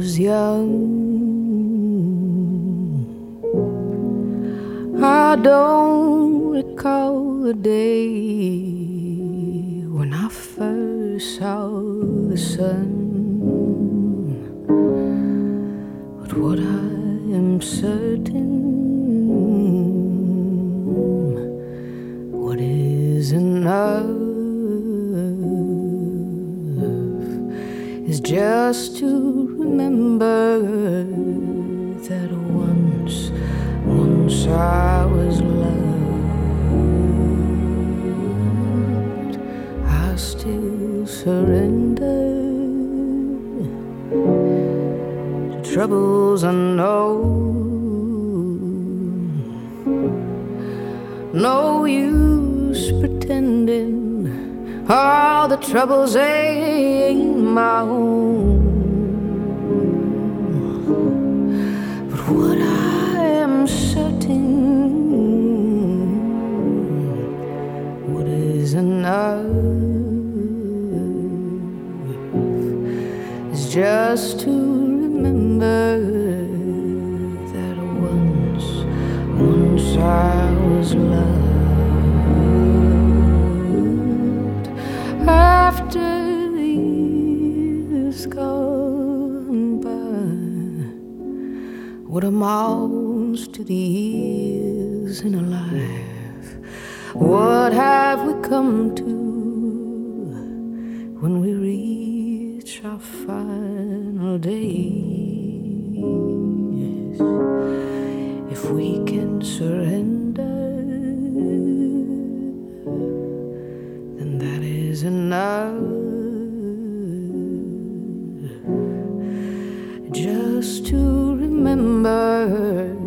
was young, I don't recall the day when I first saw the sun. But what I am certain, what is enough is just to remember that once I was loved. I still surrender to troubles unknown. No use pretending all the troubles ain't my own. But what I am certain, what is enough is just to remember that once I was loved. After the years gone by, what amounts to the years in a life? What have we come to when we reach our final days? If we can surrender, then that is enough, just to remember